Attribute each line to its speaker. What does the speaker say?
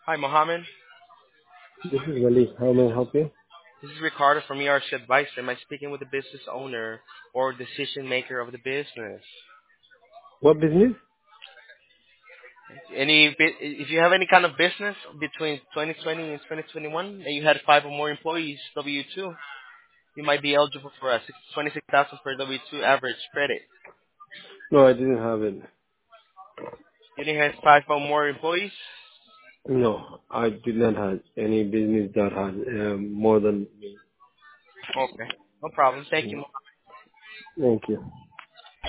Speaker 1: Hi, Mohammed.
Speaker 2: This is Wally. How may I help you?
Speaker 1: This is Ricardo from ERC Advisor. Am I speaking with the business owner or decision maker of the business?
Speaker 2: What business?
Speaker 1: If you have any kind of business between 2020 and 2021, and you had 5 or more employees, W-2, you might be eligible for a 26,000 per W-2 average credit.
Speaker 2: No, I didn't have it.
Speaker 1: You didn't have 5 or more employees?
Speaker 2: No, I did not have any business that has more than me.
Speaker 1: Okay, no problem. Thank you.
Speaker 2: Thank you.